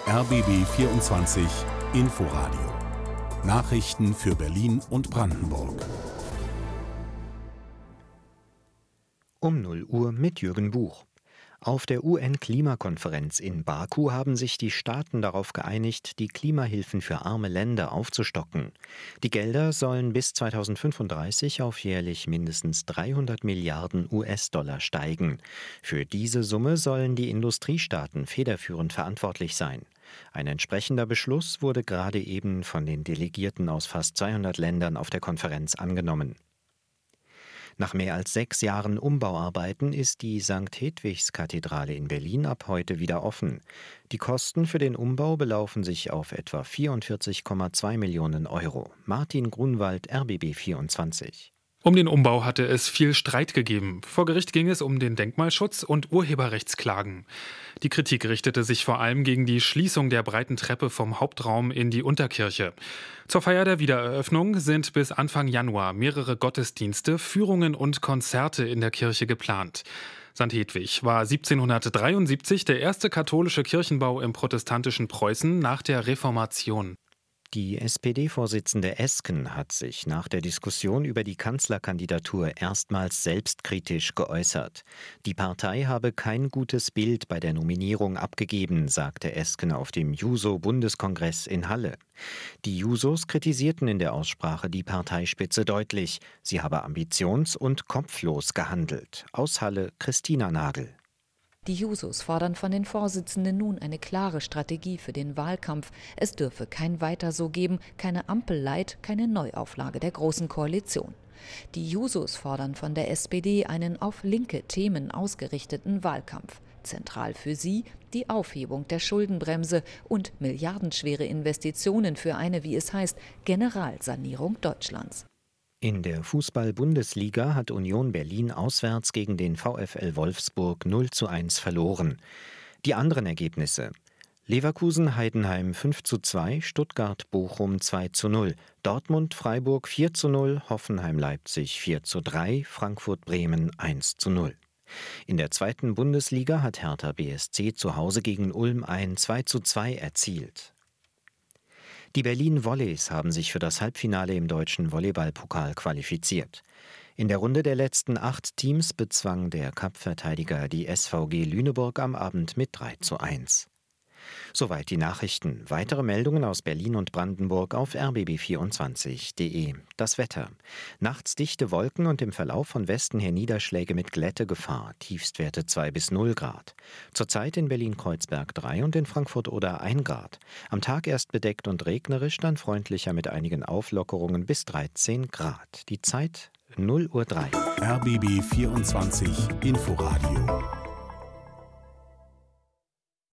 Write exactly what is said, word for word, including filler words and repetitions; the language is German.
R B B vierundzwanzig Inforadio. Nachrichten für Berlin und Brandenburg. Um null Uhr mit Jürgen Buch. Auf der U N-Klimakonferenz in Baku haben sich die Staaten darauf geeinigt, die Klimahilfen für arme Länder aufzustocken. Die Gelder sollen bis zweitausendfünfunddreißig auf jährlich mindestens dreihundert Milliarden U S-Dollar steigen. Für diese Summe sollen die Industriestaaten federführend verantwortlich sein. Ein entsprechender Beschluss wurde gerade eben von den Delegierten aus fast zweihundert Ländern auf der Konferenz angenommen. Nach mehr als sechs Jahren Umbauarbeiten ist die Sankt Hedwigs-Kathedrale in Berlin ab heute wieder offen. Die Kosten für den Umbau belaufen sich auf etwa vierundvierzig Komma zwei Millionen Euro. Martin Grunwald, R B B vierundzwanzig. Um den Umbau hatte es viel Streit gegeben. Vor Gericht ging es um den Denkmalschutz und Urheberrechtsklagen. Die Kritik richtete sich vor allem gegen die Schließung der breiten Treppe vom Hauptraum in die Unterkirche. Zur Feier der Wiedereröffnung sind bis Anfang Januar mehrere Gottesdienste, Führungen und Konzerte in der Kirche geplant. Sankt Hedwig war siebzehnhundertdreiundsiebzig der erste katholische Kirchenbau im protestantischen Preußen nach der Reformation. Die S P D-Vorsitzende Esken hat sich nach der Diskussion über die Kanzlerkandidatur erstmals selbstkritisch geäußert. Die Partei habe kein gutes Bild bei der Nominierung abgegeben, sagte Esken auf dem Juso-Bundeskongress in Halle. Die Jusos kritisierten in der Aussprache die Parteispitze deutlich. Sie habe ambitions- und kopflos gehandelt. Aus Halle Christina Nagel. Die Jusos fordern von den Vorsitzenden nun eine klare Strategie für den Wahlkampf. Es dürfe kein Weiter so geben, keine Ampel-Light, keine Neuauflage der Großen Koalition. Die Jusos fordern von der S P D einen auf linke Themen ausgerichteten Wahlkampf. Zentral für sie die Aufhebung der Schuldenbremse und milliardenschwere Investitionen für eine, wie es heißt, Generalsanierung Deutschlands. In der Fußball-Bundesliga hat Union Berlin auswärts gegen den VfL Wolfsburg null zu eins verloren. Die anderen Ergebnisse: Leverkusen-Heidenheim fünf zu zwei, Stuttgart-Bochum zwei zu null, Dortmund-Freiburg vier zu null, Hoffenheim-Leipzig vier zu drei, Frankfurt-Bremen eins zu null. In der zweiten Bundesliga hat Hertha B S C zu Hause gegen Ulm ein zwei zu zwei erzielt. Die Berlin Volleys haben sich für das Halbfinale im deutschen Volleyballpokal qualifiziert. In der Runde der letzten acht Teams bezwang der Cup-Verteidiger die S V G Lüneburg am Abend mit drei zu eins. Soweit die Nachrichten. Weitere Meldungen aus Berlin und Brandenburg auf r b b vierundzwanzig punkt de. Das Wetter. Nachts dichte Wolken und im Verlauf von Westen her Niederschläge mit Glättegefahr. Tiefstwerte zwei bis null Grad. Zurzeit in Berlin-Kreuzberg drei und in Frankfurt-Oder ein Grad. Am Tag erst bedeckt und regnerisch, dann freundlicher mit einigen Auflockerungen bis dreizehn Grad. Die Zeit null Uhr drei. R B B vierundzwanzig Inforadio.